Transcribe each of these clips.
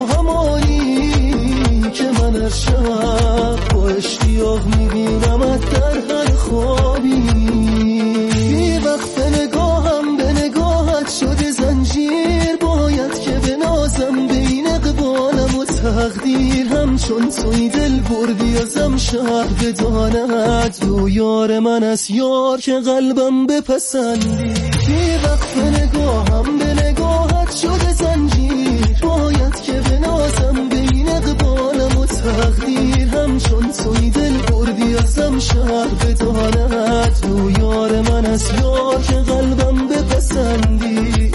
همانی که من از شب با اشتیاق میبینمت در هر خوابی، بی وقت نگاهم به نگاهت شده زنجیر، باید که بنازم بین اقبالم و تقدیر، همچون توی دل بردی ازم شهر بداند تو یار من از یار که قلبم بپسندی، بی وقت نگاهم به نگاهت شده زنجیر، باید که بنازم بین اقبالم و تقدیر، همچون توی دل بردی ازم شهر بداند تو یار من از یار که قلبم بپسندی.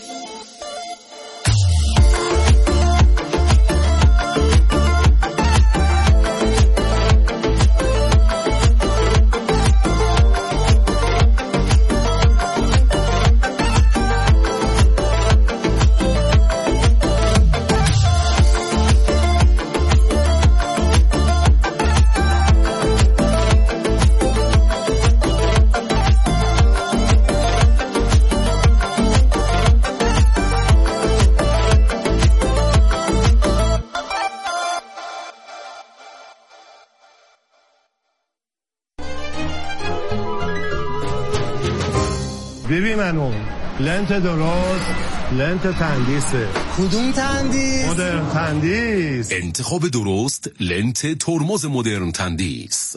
ببین منو لنت درست، لنت تندیسه. کدوم تندیس؟ مدرن تندیس. انتخاب درست لنت ترمز مدرن تندیس.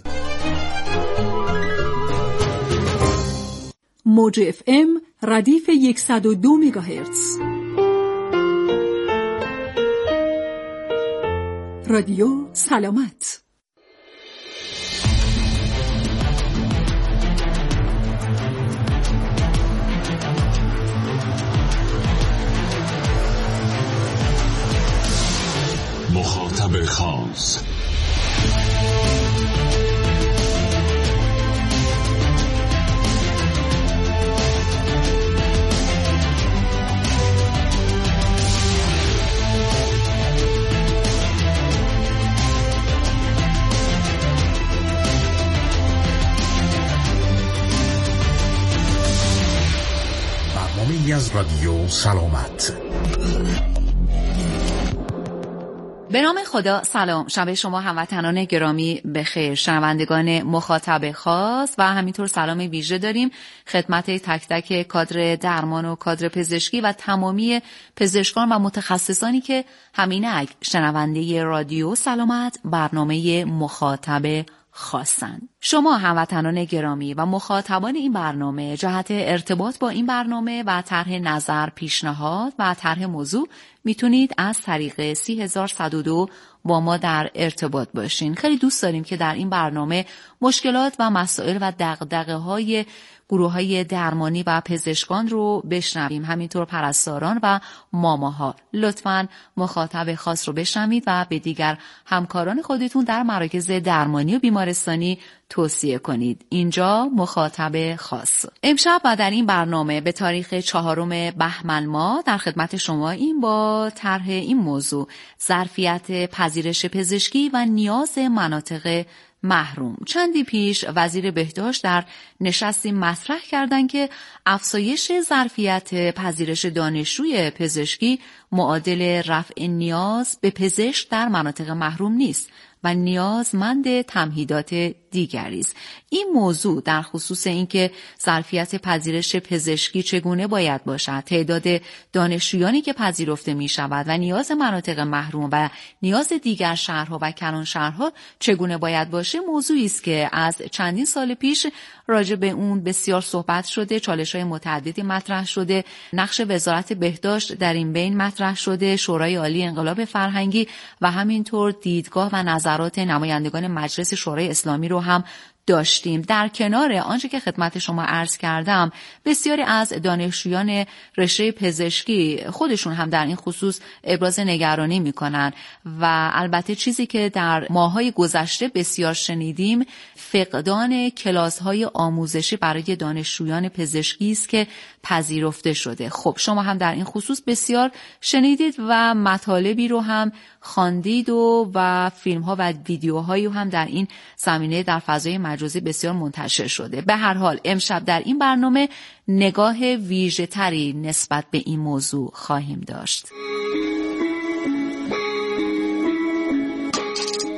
موج اف ام ردیف 102 مگاهرتز. رادیو سلامت. مخاطب خاص. برنامه‌ای از رادیو سلامت. به نام خدا. سلام، شب شما هموطنان گرامی بخیر. شنوندگان مخاطب خاص و همینطور سلام ویژه داریم خدمت تک تک کادر درمان و کادر پزشکی و تمامی پزشکان و متخصصانی که همینک شنونده رادیو سلامت برنامه مخاطب خواستند. شما هموطنان گرامی و مخاطبان این برنامه جهت ارتباط با این برنامه و طرح نظر، پیشنهاد و طرح موضوع میتونید از طریق 30102 با ما در ارتباط باشین. خیلی دوست داریم که در این برنامه مشکلات و مسائل و دغدغه‌های گروه‌های درمانی و پزشکان رو بشنویم، همینطور پرستاران و ماماها. لطفاً مخاطب خاص رو بشنوید و به دیگر همکاران خودتون در مراکز درمانی و بیمارستانی توصیه کنید. اینجا مخاطب خاص. امشب و در این برنامه به تاریخ 4 بهمن ماه در خدمت شما این با طرح این موضوع: ظرفیت پذیرش پزشکی و نیاز مناطق محروم. چندی پیش وزیر بهداشت در نشستی مطرح کردند که افزایش ظرفیت پذیرش دانشجوی پزشکی معادل رفع نیاز به پزشک در مناطق محروم نیست و نیازمند تمهیدات دیگری است. این موضوع در خصوص اینکه ظرفیت پذیرش پزشکی چگونه باید باشد، تعداد دانشجویانی که پذیرفته می شود و نیاز مناطق محروم و نیاز دیگر شهرها و کلان شهرها چگونه باید باشه، موضوعی است که از چندین سال پیش راجع به اون بسیار صحبت شده، چالش‌های متعددی مطرح شده، نقش وزارت بهداشت در این بین مطرح شده، شورای عالی انقلاب فرهنگی و همینطور دیدگاه و نظرات نمایندگان مجلس شورای اسلامی رو هم داشتیم. در کنار آنچه که خدمت شما عرض کردم، بسیاری از دانشجویان رشته پزشکی خودشون هم در این خصوص ابراز نگرانی میکنن و البته چیزی که در ماه‌های گذشته بسیار شنیدیم فقدان کلاس‌های آموزشی برای دانشجویان پزشکی است که پذیرفته شده. خب شما هم در این خصوص بسیار شنیدید و مطالبی رو هم خواندید و فیلم‌ها و ویدیوهایی هم در این زمینه در فضای مجازی بسیار منتشر شده. به هر حال امشب در این برنامه نگاه ویژه‌تری نسبت به این موضوع خواهیم داشت.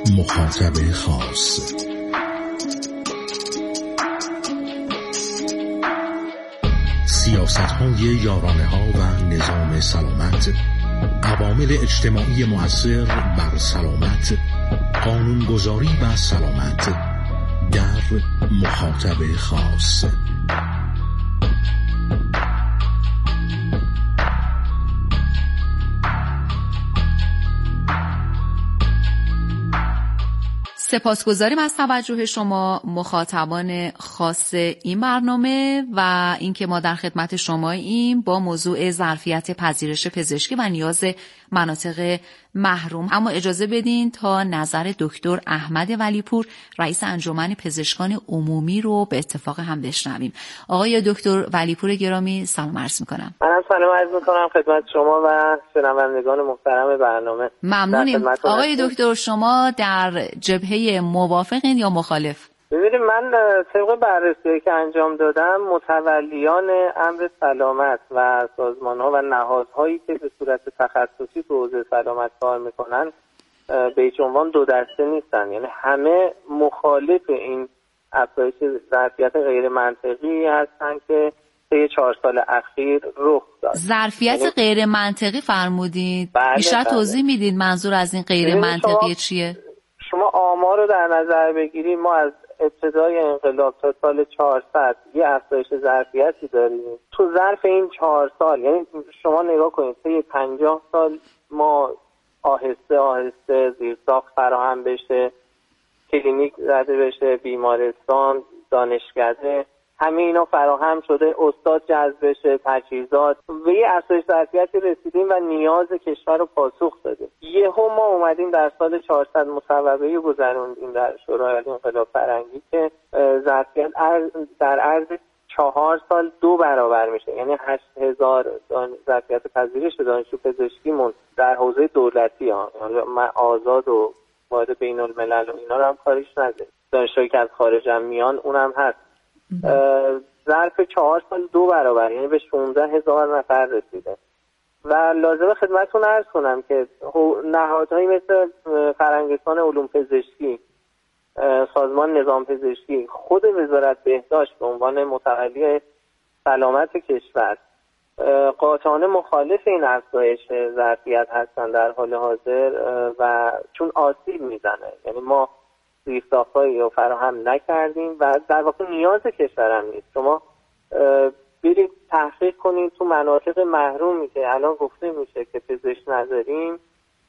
مخاطب خاص. سیاست‌های یارانه‌ها و نظام سلامت، عوامل اجتماعی مؤثر بر سلامت، قانونگذاری و سلامت در مخاطب خاص. سپاسگزاریم از توجه شما مخاطبان خاص این برنامه و اینکه ما در خدمت شماییم با موضوع ظرفیت پذیرش پزشکی و نیاز مناطق محروم. اما اجازه بدین تا نظر دکتر احمد ولیپور رئیس انجمن پزشکان عمومی رو به اتفاق هم بشنویم. آقای دکتر ولیپور گرامی سلام عرض میکنم. منم سلام عرض میکنم خدمت شما و شنوندگان محترم برنامه. ممنونیم. آقای دکتر شما در جبهه موافقین یا مخالف؟ ببینید من طبق بررسی که انجام دادم متولیان امر سلامت و سازمان‌ها و نهادهایی که به صورت تخصصی تو حوزه سلامت کار میکنن به هیچ عنوان دو دسته نیستن، یعنی همه مخالف این افزایش ظرفیت غیر منطقی هستن که طی 4 سال اخیر رخ داد. ظرفیت یعنی غیر منطقی فرمودید؟ بیشتر توضیح میدید منظور از این غیر منطقی چیه؟ شما آمار رو در نظر بگیرید، ما از ابتدای انقلاب تا سال 400 یه افزایش ظرفیتی داریم. تو ظرف این 4 سال یعنی شما نگاه کنید طی 50 سال ما آهسته آهسته زیرساخت فراهم بشه، کلینیک زده بشه، بیمارستان، دانشکده، همه اینا فراهم شده، استاد جذب بشه، تجهیزات، و یه افزایش ظرفیتی رسیدیم و نیاز کشور رو پاسخ دادیم. یهو ما اومدیم در سال 400 مصوبه‌ای رو گذروندیم در شورای انقلاب فرنگی که ظرفیت در عرض 4 سال 2 برابر میشه، یعنی 8000 ظرفیت پذیرش دانشجو پزشکیمون در حوزه دولتی من آزاد و واحد بین الملل و اینا رو هم کاریش نده، دانشجویی که از خارج هم میان اونم هست، ظرف 4 سال 2 برابر یعنی به 16000 نفر رسیده. و لازمه خدمتتون عرض کنم که نهادهایی مثل فرنگستان علوم پزشکی، سازمان نظام پزشکی، خود وزارت بهداشت به عنوان متولی سلامت کشور قاطعانه مخالف این افزایش ظرفیت هستن در حال حاضر و چون آسیب میزنه، یعنی ما زیرساخت‌هایی رو فراهم نکردیم و در واقع نیاز کشورم نیست. شما برید تحقیق کنید تو مناطق محرومی که الان گفته میشه که پزشک نداریم،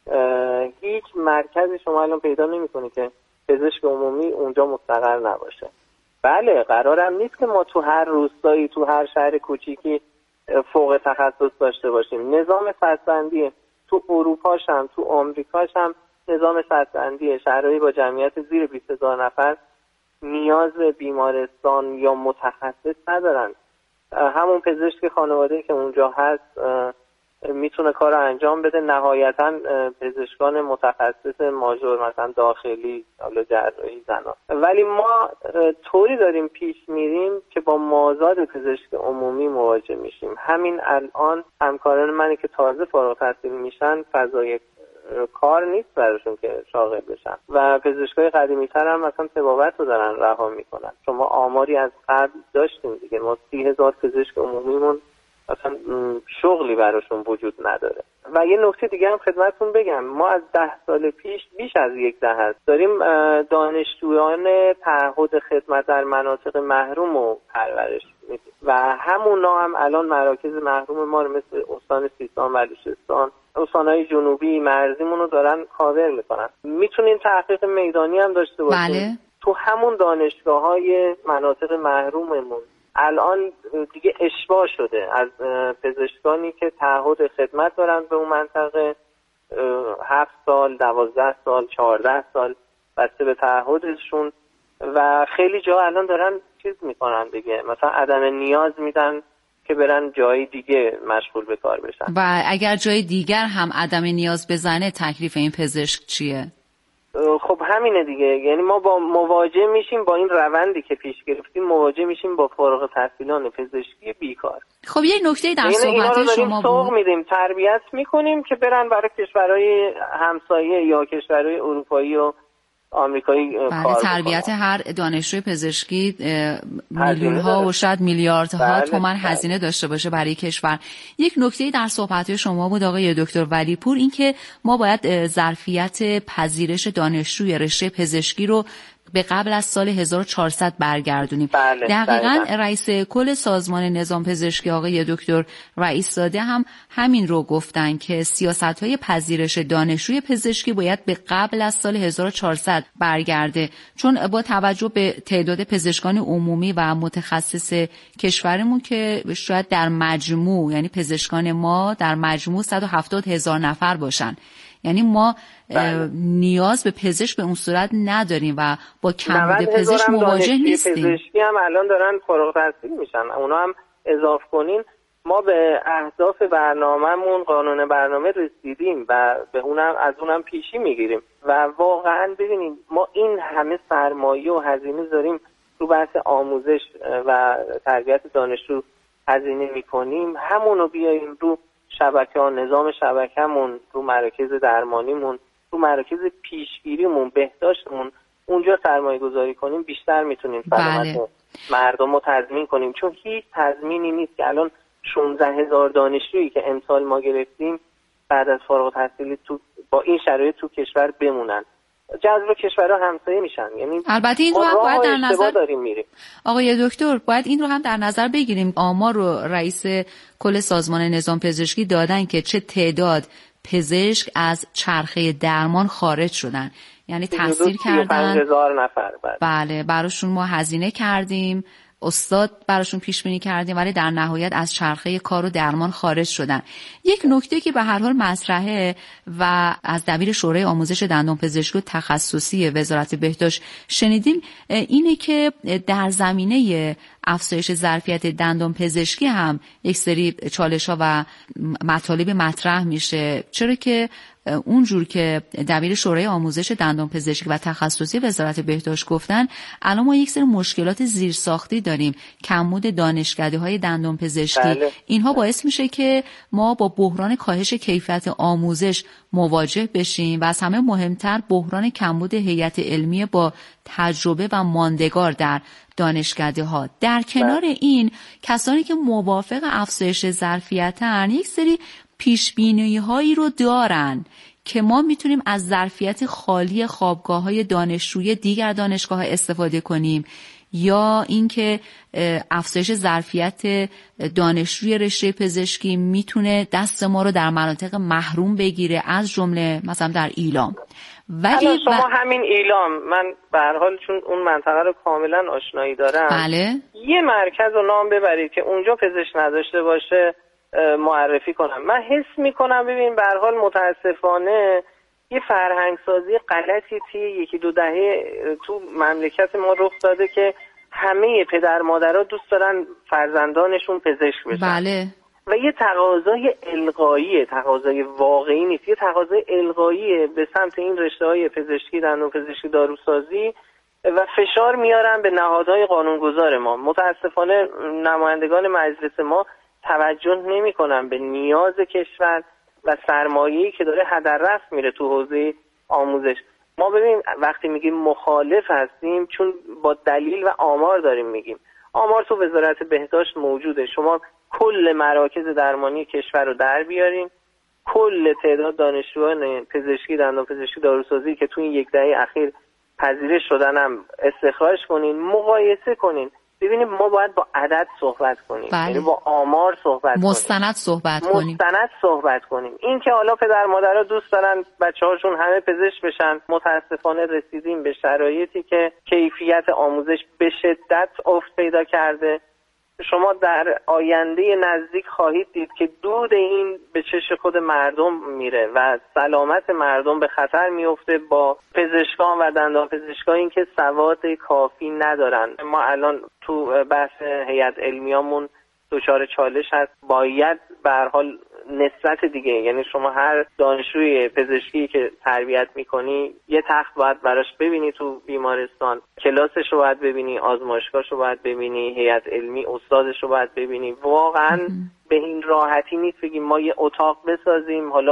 هیچ مرکزی شما الان پیدا نمی‌کنید که پزشک عمومی اونجا مستقر نباشه. بله قرارم نیست که ما تو هر روستایی تو هر شهر کوچیکی فوق تخصص داشته باشیم. نظام سطح‌بندی تو اروپاش هم تو آمریکاش هم نظام سطح‌بندی، شهرهایی با جمعیت زیر 20000 نفر نیاز به بیمارستان یا متخصص ندارن. همون پزشک خانواده که اونجا هست میتونه کار رو انجام بده. نهایتا پزشکان متخصص ماژور مثلا داخلی، حالا جراحی، زنان، ولی ما طوری داریم پیش میریم که با مازاد پزشک عمومی مواجه میشیم. همین الان همکاران منی که تازه فارغ التحصیل میشن فضای کار نیست براشون که شاغل بشن و پزشکای قدیمی‌تر هم مثلا طبابت رو دارن رها میکنن. شما آماری از قبل داشتیم دیگه، ما 30000 پزشک عمومیمون اصلا شغلی براشون وجود نداره. و یه نکته دیگه هم خدمتتون بگم، ما از 10 سال پیش بیش از 10 هست داریم دانشجویان تعهد خدمت در مناطق محروم رو پرورش میدیم و همونا هم الان مراکز محروم ما رو مثل استان سیستان، بلوچستان، استانهای جنوبی مرزیمون رو دارن کاور میکنن. میتونین تحقیق میدانی هم داشته باشین. بله. تو همون دانشگاه‌های مناطق محروممون الان دیگه اشباع شده از پزشکانی که تعهد خدمت دارن به اون منطقه، 7 سال، 12 سال، 14 سال بسته به تعهدشون و خیلی جا الان دارن چیز میکنن دیگه، مثلا عدم نیاز میدن که برن جای دیگه مشغول به کار بشن. و اگر جای دیگر هم عدم نیاز بزنه تکلیف این پزشک چیه؟ خب همینه دیگه، یعنی ما با مواجه میشیم با این روندی که پیش گرفتیم، مواجه میشیم با فارغ التحصیلان پزشکی بیکار. خب یه نکته در صحبت شما بود، سوق میدیم، تربیت میکنیم که برن برای کشورهای همسایه یا کشورهای اروپایی و آمریکایی کار تربیت بکنن. هر دانشجوی پزشکی میلیون‌ها و شاید میلیاردها تومان هزینه داشته باشه برای کشور. یک نکته در صحبت‌های شما بود آقای دکتر ولیپور، این که ما باید ظرفیت پذیرش دانشجوی رشته پزشکی رو به قبل از سال 1400 برگردونیم. دقیقاً رئیس کل سازمان نظام پزشکی آقای دکتر رئیس‌زاده هم همین رو گفتن که سیاست‌های پذیرش دانشجوی پزشکی باید به قبل از سال 1400 برگرده، چون با توجه به تعداد پزشکان عمومی و متخصص کشورمون که شاید در مجموع، یعنی پزشکان ما در مجموع 170,000 نفر باشن، یعنی ما نیاز به پزشک به اون صورت نداریم و با کمبود پزشک مواجه نیستیم. پزشکی هم الان دارن فارغ التحصیل میشن، اونا هم اضافه کنین. ما به اهداف برنامه‌مون، قانون برنامه رسیدیم و به از اونم پیشی میگیریم و واقعا ببینید ما این همه سرمایه و هزینه داریم رو بحث آموزش و تربیت دانشجو هزینه میکنیم، همونو بیاییم رو شبکه‌ها، نظام شبکه‌مون، رو مراکز درمانیمون، رو مراکز پیشگیریمون، بهداشتمون، اونجا سرمایه گذاری کنیم، بیشتر میتونیم سلامت مردم رو تضمین کنیم. چون هیچ تضمینی نیست که الان 16,000 دانشجویی که امسال ما گرفتیم بعد از فارغ التحصیلی با این شرایط تو کشور بمونن. جذب کشورها همسایه میشن. یعنی البته این رو هم باید در نظر داریم میریم. آقای دکتر باید این رو هم در نظر بگیریم. آمار رو رئیس کل سازمان نظام پزشکی دادن که چه تعداد پزشک از چرخه درمان خارج شدن، یعنی تحصیل کردن 35,000 نفر. بله براشون ما هزینه کردیم، استاد براشون پیش بینی کردیم، ولی در نهایت از چرخه کار و درمان خارج شدن. یک نکته که به هر حال مطرحه و از دبیر شورای آموزش دندانپزشکی تخصصی وزارت بهداشت شنیدیم اینه که در زمینه افزایش ظرفیت دندانپزشکی هم یک سری چالش‌ها و مطالب مطرح میشه، چرا که اونجور که دبیر شورای آموزش دندانپزشکی و تخصصی وزارت بهداشت گفتن الان ما یک سری مشکلات زیرساختی داریم، کمبود دانشکده‌های دندانپزشکی. اینها باعث میشه که ما با بحران کاهش کیفیت آموزش مواجه بشیم و از همه مهمتر بحران کمبود هیئت علمی با تجربه و ماندگار در دانشکده‌ها. در کنار این کسانی که موافق افزایش ظرفیتن یک سری پیش‌بینی‌هایی رو دارن که ما میتونیم از ظرفیت خالی خوابگاه‌های دانشجوی دیگر دانشگاه‌ها استفاده کنیم، یا اینکه افزایش ظرفیت دانشجوی رشته پزشکی میتونه دست ما رو در مناطق محروم بگیره، از جمله مثلا در ایلام. ولی شما همین ایلام، من به هر حال چون اون منطقه رو کاملا آشنایی دارم، بله، یه مرکز رو نام ببرید که اونجا پزشک نداشته باشه معرفی کنم. من حس میکنم ببین به هر حال متاسفانه یه فرهنگ سازی غلطی توی یکی دو دهه تو مملکت ما رخ داده که همه پدر مادرها دوست دارن فرزندانشون پزشک بشن. بله. و یه تقاضای القایی، تقاضای واقعی نیست، یه تقاضای القایی به سمت این رشته‌های پزشکی، دندانپزشکی، داروسازی و فشار میارن به نهادهای قانونگذار ما. متاسفانه نمایندگان مجلس ما توجه نمی‌کنن به نیاز کشور و سرمایه‌ای که داره هدر رفت میره تو حوزه آموزش. ما ببین وقتی میگیم مخالف هستیم چون با دلیل و آمار داریم میگیم. آمار تو وزارت بهداشت موجوده. شما کل مراکز درمانی کشور رو در بیارین، کل تعداد دانشجویان پزشکی، دندانپزشکی، داروسازی که تو این یک دهه اخیر پذیرش شدن هم استخراج کنین، مقایسه کنین، ببینیم ما باید با عدد صحبت کنیم. یعنی با آمار صحبت کنیم، مستند صحبت کنیم. این که حالا پدر مادرها دوست دارن بچه‌هاشون همه پزشک بشن، متاسفانه رسیدیم به شرایطی که کیفیت آموزش به شدت افت پیدا کرده. شما در آینده نزدیک خواهید دید که دود این به چش خود مردم میره و سلامت مردم به خطر میفته با پزشکان و دندانپزشکانی که سواد کافی ندارن. ما الان تو بحث هیئت علمیامون دچار چالش هست، باید به هر حال نسبت دیگه، یعنی شما هر دانشجوی پزشکی که تربیت میکنی یه تخت باید براش ببینی تو بیمارستان، کلاسش رو باید ببینی، آزمایشگاهش رو باید ببینی، هیئت علمی استادش رو باید ببینی. واقعا به این راحتی نیست بگیم ما یه اتاق بسازیم، حالا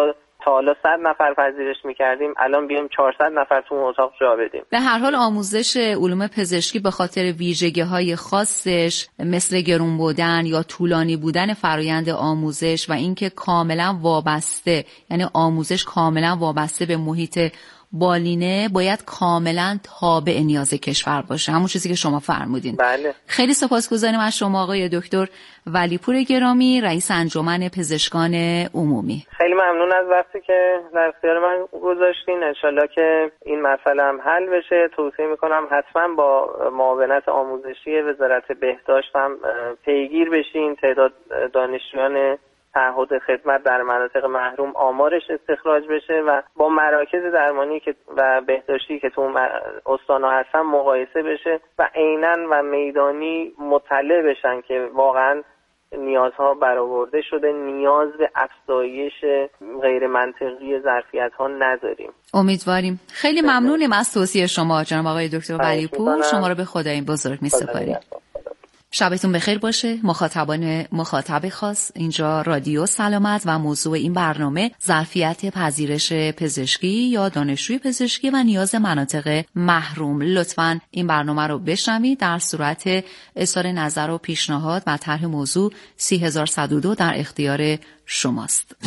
تا حالا 100 نفر پذیرش میکردیم، الان بیایم 400 نفر تو اتاق جا بدیم. به هر حال آموزش علوم پزشکی به خاطر ویژگی‌های خاصش مثل گرون بودن یا طولانی بودن فرایند آموزش و اینکه کاملا وابسته، یعنی آموزش کاملا وابسته به محیط بالینه، باید کاملا تابع نیاز کشور باشه، همون چیزی که شما فرمودین. بله. خیلی سپاسگزاریم از شما آقای دکتر ولیپور گرامی، رئیس انجمن پزشکان عمومی. خیلی ممنون از وقتی که در اختیار من گذاشتین. انشالله که این مسئله هم حل بشه. توصیه میکنم حتما با معاونت آموزشی وزارت بهداشت هم پیگیر بشین، تعداد دانشجویان تعهد خدمت در مناطق محروم آمارش استخراج بشه و با مراکز درمانی و بهداشتی که تو استان‌ها هستن مقایسه بشه و عیناً و میدانی مطلع بشن که واقعاً نیازها برآورده شده، نیاز به افزایش غیر منطقی ظرفیت‌ها نداریم. امیدواریم. خیلی ممنونیم از توصیه شما جناب آقای دکتر ولیپور. شما رو به خدای بزرگ می‌سپاریم. شبتون بخیر باشه. مخاطب خاص، اینجا رادیو سلامت و موضوع این برنامه ظرفیت پذیرش پزشکی یا دانشجوی پزشکی و نیاز مناطق محروم. لطفاً این برنامه رو بشنوید. در صورت اظهار نظر و پیشنهاد و طرح موضوع 30102 در اختیار شماست.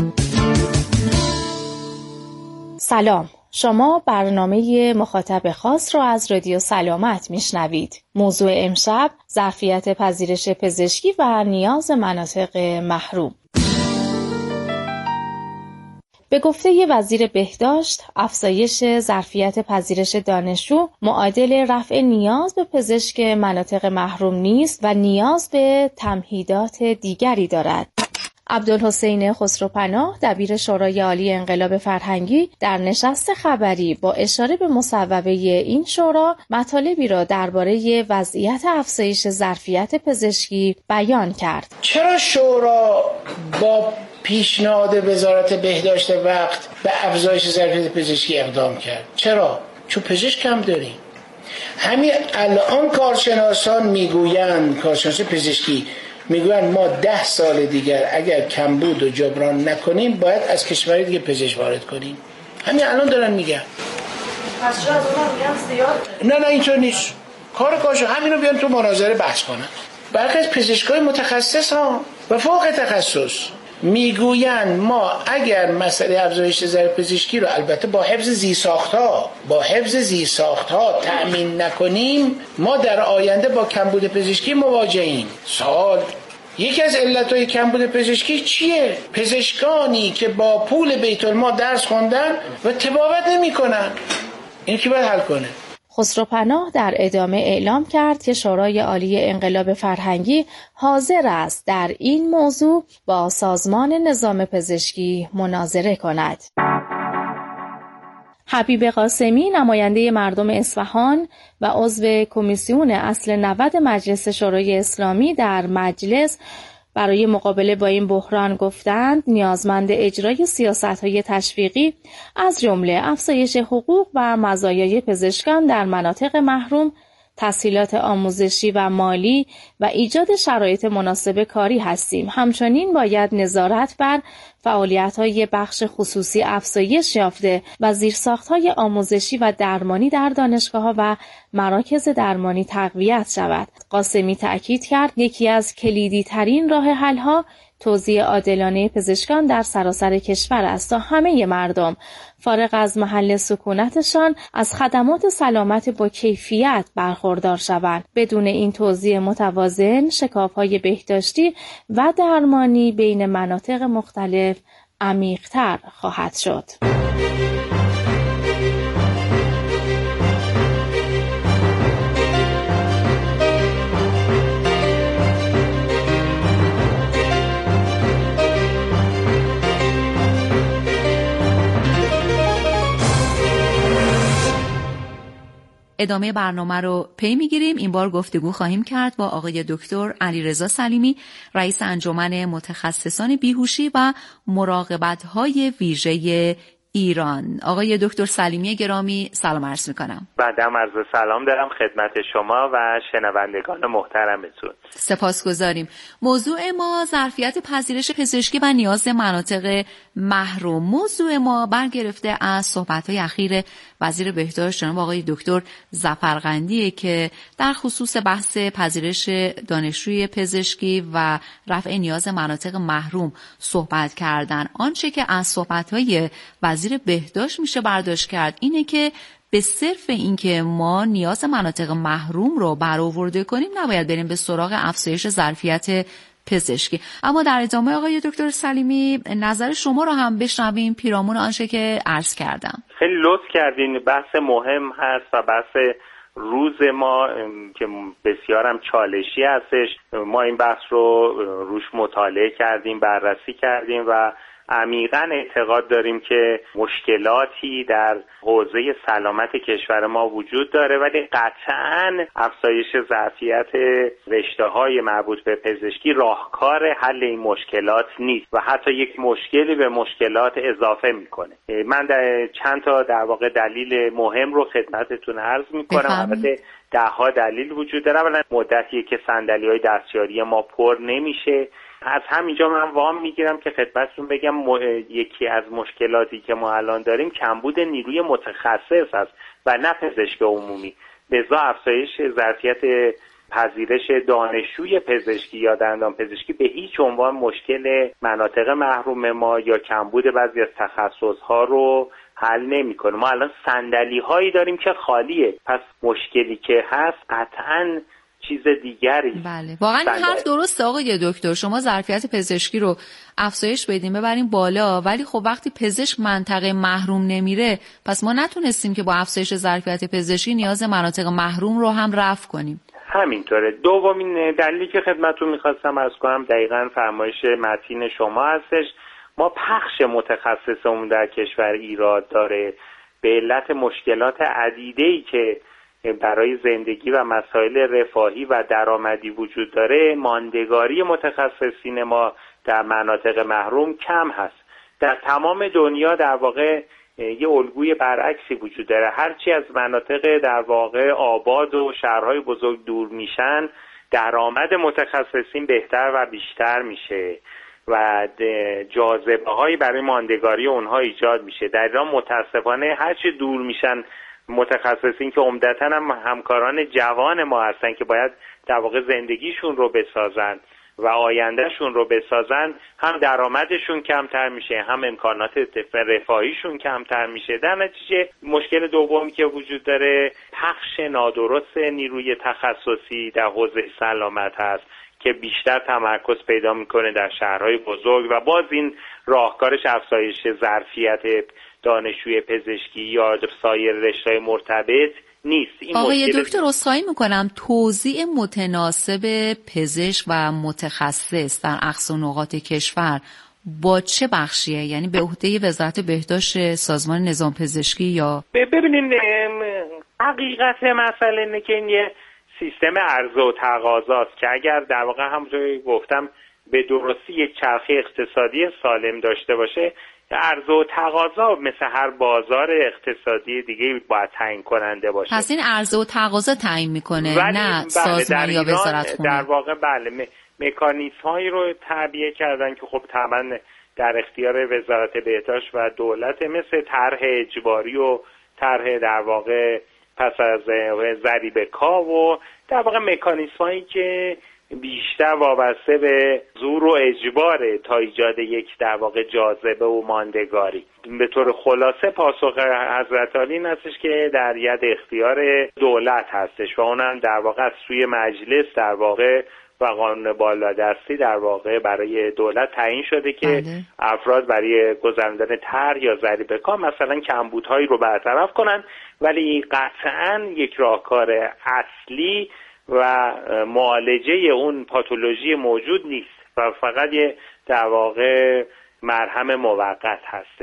سلام، شما برنامه مخاطب خاص را از رادیو سلامت میشنوید. موضوع امشب ظرفیت پذیرش پزشکی و نیاز مناطق محروم. به گفته وزیر بهداشت، افزایش ظرفیت پذیرش دانشجو معادل رفع نیاز به پزشک مناطق محروم نیست و نیاز به تمهیدات دیگری دارد. عبدالحسین خسروپناه، دبیر شورای عالی انقلاب فرهنگی، در نشست خبری با اشاره به مصوبه این شورا مطالبی را درباره وضعیت افزایش ظرفیت پزشکی بیان کرد. چرا شورا با پیشنهاد وزارت بهداشت وقت به افزایش ظرفیت پزشکی اقدام کرد؟ چرا؟ چون پزشک کم داریم. همین الان کارشناسان میگویند، کارشناس پزشکی میگویند ما 10 سال دیگر اگر کمبود و جبران نکنیم باید از کشور دیگه پزشک وارد کنیم. همین الان دارن میگن. پس چرا از اونها میگن زیاد؟ نه اینطور نیست. کارشو همینو بیان تو مناظره بحث کنن. برخی از پزشکای متخصص ها و فوق تخصص میگویند ما اگر مسئله افزایش ظرفیت پزشکی رو البته با حفظ زیرساخت‌ها تأمین نکنیم، ما در آینده با کمبود پزشکی مواجهیم. سوال، یکی از علتهای کمبود پزشکی چیه؟ پزشکانی که با پول بیت المال درس خوندن و طبابت نمی‌کنن. این کی باید حل کنه؟ خسروپناه در ادامه اعلام کرد که شورای عالی انقلاب فرهنگی حاضر است در این موضوع با سازمان نظام پزشکی مناظره کند. حبیب قاسمی، نماینده مردم اصفهان و عضو کمیسیون اصل 90 مجلس شورای اسلامی، در مجلس برای مقابله با این بحران گفتند نیازمند اجرای سیاست‌های تشویقی از جمله افزایش حقوق و مزایای پزشکان در مناطق محروم، تسهیلات آموزشی و مالی و ایجاد شرایط مناسب کاری هستیم. همچنین باید نظارت بر فعالیت‌های بخش خصوصی افزایش یافته و زیرساخت‌های آموزشی و درمانی در دانشگاه‌ها و مراکز درمانی تقویت شود. قاسمی تأکید کرد یکی از کلیدی‌ترین راه حل‌ها توزیع عادلانه پزشکان در سراسر کشور است تا همه مردم فارغ از محل سکونتشان از خدمات سلامت با کیفیت برخوردار شوند. بدون این توزیع متوازن، شکاف‌های بهداشتی و درمانی بین مناطق مختلف عمیق‌تر خواهد شد. ادامه برنامه رو پی میگیریم. این بار گفتگو خواهیم کرد با آقای دکتر علیرضا سلیمی، رئیس انجمن متخصصان بیهوشی و مراقبت‌های ویژه ایران. آقای دکتر سلیمی گرامی سلام عرض میکنم. بعدم عرض سلام دارم خدمت شما و شنوندگان محترمتون. سپاسگزاریم. موضوع ما ظرفیت پذیرش پزشکی و نیاز مناطق محروم. موضوع ما برگرفته از صحبت‌های اخیر وزیر بهداشت جناب آقای دکتر ظفرقندیه که در خصوص بحث پذیرش دانشجوی پزشکی و رفع نیاز مناطق محروم صحبت کردن. آنچه که از صحبت‌های وزیر بهداشت میشه برداشت کرد اینه که به صرف اینکه ما نیاز مناطق محروم رو برآورده کنیم نباید بریم به سراغ افزایش ظرفیت پزشکی. اما در ادامه آقای دکتر سلیمی نظر شما رو هم بشنویم پیرامون آنچه که عرض کردم. خیلی لطف کردین. بحث مهم هست و بحث روز ما که بسیارم چالشی هستش. ما این بحث رو روش مطالعه کردیم، بررسی کردیم و عمیقاً اعتقاد داریم که مشکلاتی در حوزه سلامت کشور ما وجود داره، ولی قطعاً افزایش ظرفیت رشته‌های مربوط به پزشکی راهکار حل این مشکلات نیست و حتی یک مشکلی به مشکلات اضافه میکنه. من چند تا در واقع دلیل مهم رو خدمتتون عرض میکنم. البته ده‌ها دلیل وجود داره. اولا مدتیه که صندلی‌های دستیاری ما پر نمیشه. از همینجا من وام میگیرم که خدمتتون بگم یکی از مشکلاتی که ما الان داریم کمبود نیروی متخصص است و نه پزشک عمومی. لذا افزایش ظرفیت پذیرش دانشجوی پزشکی یا دندان پزشکی به هیچ عنوان مشکل مناطق محروم ما یا کمبود بعضی از تخصص‌ها رو حل نمی‌کنه. ما الان صندلی‌هایی داریم که خالیه. پس مشکلی که هست قطعاً چیز دیگری. بله واقعا این حرف درسته آقای دکتر. شما ظرفیت پزشکی رو افزایش بدیم ببریم بالا، ولی خب وقتی پزشک منطقه محروم نمیره پس ما نتونستیم که با افزایش ظرفیت پزشکی نیاز مناطق محروم رو هم رفع کنیم. همینطوره. دومین دلیلی که خدمتتون می‌خواستم عرض کنم دقیقاً فرمایش متین شما هستش. ما پخش متخصصمون در کشور ایراد داره به علت مشکلات عدیده‌ای که برای زندگی و مسائل رفاهی و درآمدی وجود داره. ماندگاری متخصصین ما در مناطق محروم کم هست. در تمام دنیا در واقع یه الگوی برعکسی وجود داره. هرچی از مناطق در واقع آباد و شهرهای بزرگ دور میشن درآمد متخصصین بهتر و بیشتر میشه و جاذبه‌هایی برای ماندگاری اونها ایجاد میشه. در ایران متاسفانه هرچی دور میشن متخصصین که عمدتاً هم همکاران جوان ما هستن که باید در واقع زندگیشون رو بسازن و آیندهشون رو بسازن، هم درآمدشون کمتر میشه هم امکانات رفاهیشون کمتر میشه. در نتیجه مشکل دومی که وجود داره پخش نادرست نیروی تخصصی در حوزه سلامت هست که بیشتر تمرکز پیدا میکنه در شهرهای بزرگ و باز این راهکارش افزایش ظرفیت دانشجوی پزشکی یا سایر رشته‌های مرتبط نیست. این آقای دکتر عذرخواهی میکنم، توزیع متناسب پزشک و متخصص در اقصا نقاط کشور با چه بخشیه؟ یعنی به عهده وزارت بهداشت، سازمان نظام پزشکی یا ببینید حقیقت مسئله اینه که این یه سیستم عرضه و تقاضاست که اگر در واقع همونجوری گفتم به درستی یک چرخه اقتصادی سالم داشته باشه، عرضه و تقاضا مثل هر بازار اقتصادی دیگه باید تعیین کننده باشه. پس این عرضه و تقاضا تعیین میکنه نه سازمان یا وزارت خونه؟ در واقع بله، مکانیزم هایی رو تعبیه کردن که خب طبعا در اختیار وزارت بهداشت و دولت، مثل طرح اجباری و طرح در واقع پس از ضریب کا و در واقع مکانیزم هایی که بیشتر وابسته به زور و اجباره تا ایجاد یک در واقع جاذبه و ماندگاری. به طور خلاصه پاسخ حضرت عالی این هستش که در ید اختیار دولت هستش و اونم در واقع از سوی مجلس در واقع و قانون بالادستی در واقع برای دولت تعیین شده که افراد برای گذراندن طرح یا ضریب کا مثلا کمبودهایی رو برطرف کنن، ولی قطعاً یک راهکار اصلی و معالجه اون پاتولوژی موجود نیست و فقط یه در واقع مرهم موقت هستش.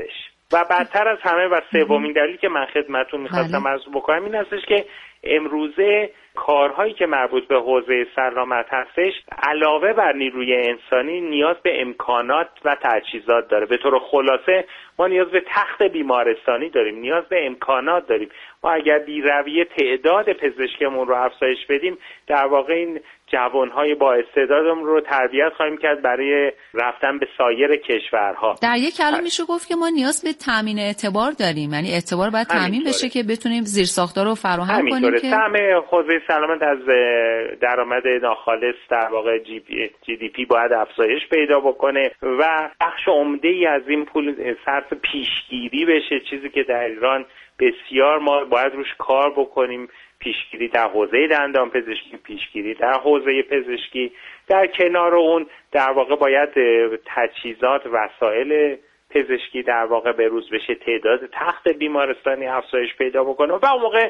و بدتر از همه و سومین دلیلی که من خدمتتون می‌خواستم عرض بکنم این هستش که امروزه کارهایی که مربوط به حوزه سلامت هستش علاوه بر نیروی انسانی نیاز به امکانات و تجهیزات داره. به طور خلاصه ما نیاز به تخت بیمارستانی داریم، نیاز به امکانات داریم. ما اگر بی‌رویه تعداد پزشکمون رو افزایش بدیم در واقع این جوانهای با استعدادمون رو تربیت خواهیم کرد برای رفتن به سایر کشورها. در یک کلام میشه گفت که ما نیاز به تامین اعتبار داریم، یعنی اعتبار باید تامین بشه که بتونیم زیرساخت‌ها رو فراهم کنیم که سهم حوزه سلامت از درآمد ناخالص در واقع جی دی پی باید افزایش پیدا بکنه و بخش عمده‌ای از این پول صرف پیشگیری بشه، چیزی که در ایران بسیار ما باید روش کار بکنیم. پیشگیری در حوزه دندان پزشکی، پیشگیری در حوزه پزشکی، در کنار اون در واقع باید تجهیزات وسایل پزشکی در واقع بروز بشه، تعداد تخت بیمارستانی افزایش پیدا بکنه و اون موقع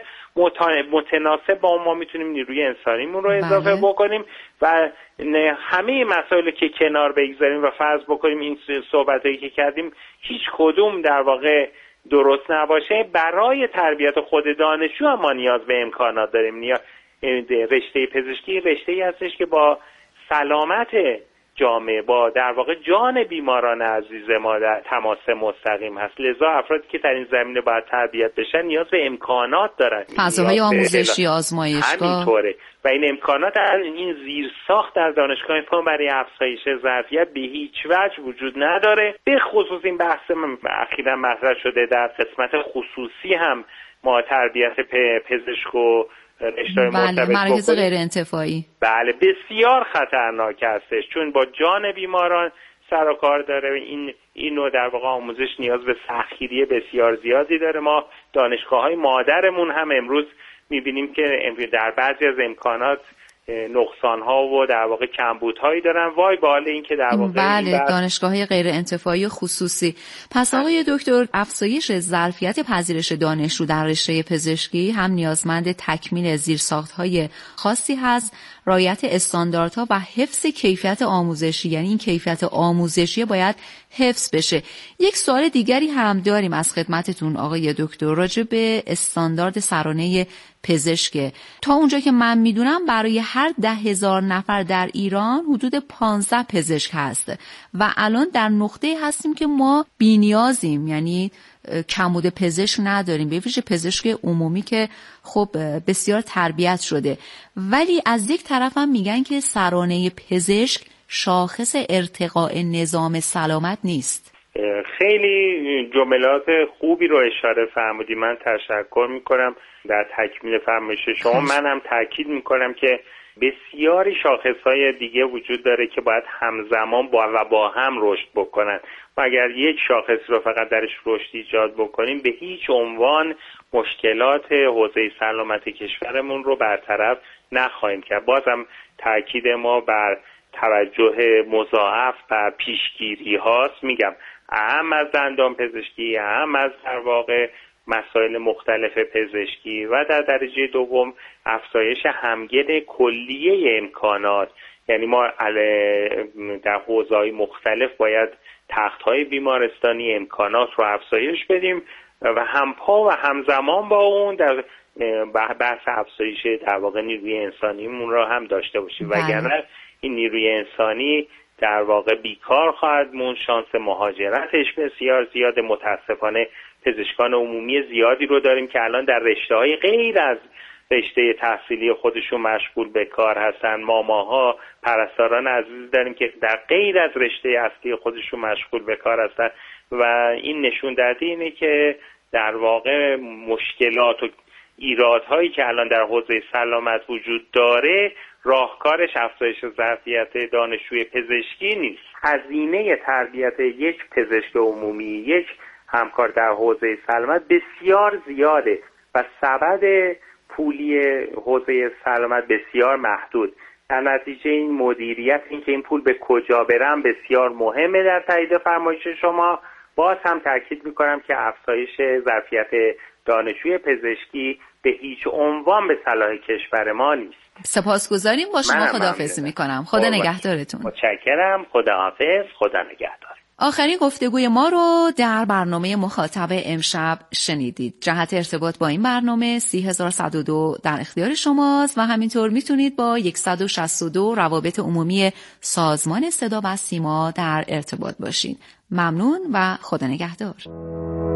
متناسب با ما میتونیم نیروی انسانیمون رو اضافه بکنیم و همه مسائلی که کنار بگذاریم و فرض بکنیم این صحبتایی که کردیم هیچ کدوم در واقع درست نباشه. برای تربیت خود دانشجو هم ما نیاز به امکانات داریم. رشته پزشکی رشته‌ای هستش که با سلامت جامعه، با در واقع جان بیماران عزیز ما در تماس مستقیم هست. لذا افرادی که در این زمینه باید تربیت بشن نیاز به امکانات دارن. فضاهای آموزشی، آزمایشگاه همینطوره و این امکانات این زیرساخت در دانشگاه ما برای افزایش ظرفیت به هیچ وجه وجود نداره. به خصوص این بحث اخیراً مطرح شده در قسمت خصوصی هم ما تربیت پزشک و رشته‌های مرتبط مراکز غیر انتفاعی بله بسیار خطرناک هستش، چون با جان بیماران سر و کار داره. اینو در واقع آموزش نیاز به سختگیری بسیار زیادی داره. ما دانشگاه‌های مادرمون هم امروز می‌بینیم که در بعضی از امکانات نقصان‌ها و در واقع کمبودهایی دارن. وای به حال این که در واقع بله دانشگاه‌های غیر انتفاعی خصوصی. پس آقای دکتر افزایش ظرفیت پذیرش دانشجو در رشته پزشکی هم نیازمند تکمیل زیرساخت‌های خاصی هست، رعایت استانداردها و حفظ کیفیت آموزشی، یعنی این کیفیت آموزشی باید حفظ بشه. یک سوال دیگری هم داریم از خدمتتون آقای دکتر راجع به استاندارد سرانه پزشک. تا اونجا که من میدونم برای هر 10,000 نفر در ایران حدود 15 پزشک هست و الان در نقطه هستیم که ما بی‌نیازیم، یعنی کمبود پزشک نداریم، به ویژه پزشک عمومی که خب بسیار تربیت شده. ولی از یک طرف هم میگن که سرانه پزشک شاخص ارتقاء نظام سلامت نیست. خیلی جملات خوبی رو اشاره فرمودی، من تشکر میکنم در تکمیل فرمایش شما. منم تاکید میکنم که بسیاری شاخصهای دیگه وجود داره که باید همزمان با هم رشد بکنن. ما اگر یک شاخص رو فقط درش رشد ایجاد بکنیم به هیچ عنوان مشکلات حوزه سلامت کشورمون رو برطرف نخواهیم کرد. بازم تاکید ما بر توجه مضاعف بر پیشگیری هاست. میگم اهم از دندان پزشکی، اهم از در واقع مسائل مختلف پزشکی و در درجه دوم افزایش همگن کلیه امکانات. یعنی ما در حوزه‌های مختلف باید تخت‌های بیمارستانی امکانات رو افزایش بدیم و همپا و همزمان با اون در بحث افزایش در واقع نیروی انسانیمون رو هم داشته باشیم، وگرنه این نیروی انسانی در واقع بیکار خواهد موند. شانس مهاجرتش بسیار زیاده. متاسفانه پزشکان عمومی زیادی رو داریم که الان در رشته‌های غیر از رشته تحصیلی خودشون مشغول به کار هستن. ماماها، پرستاران عزیز داریم که در غیر از رشته اصلی خودشون مشغول به کار هستن و این نشون دهنده اینه که در واقع مشکلات و ایرادهایی که الان در حوزه سلامت وجود داره راهکارش افزایش ظرفیت دانشجوی پزشکی نیست. هزینه تربیت یک پزشک عمومی، یک همکار در حوزه سلامت بسیار زیاده و سبد پولی حوزه سلامت بسیار محدود. در نتیجه این مدیریت، این که این پول به کجا برم بسیار مهمه. در تایید فرمایش شما باز هم تاکید میکنم که افزایش ظرفیت دانشجوی پزشکی به هیچ عنوان به صلاح کشور ما نیست. سپاسگزاریم، با شما خداحافظی میکنم. خدا نگهدارتون. متشکرم. خداحافظ. خدا نگهدار. آخرین گفتگوی ما رو در برنامه مخاطب امشب شنیدید. جهت ارتباط با این برنامه 30102 در اختیار شماست و همینطور میتونید با 162 روابط عمومی سازمان صدا و سیما در ارتباط باشید. ممنون و خدا نگهدار.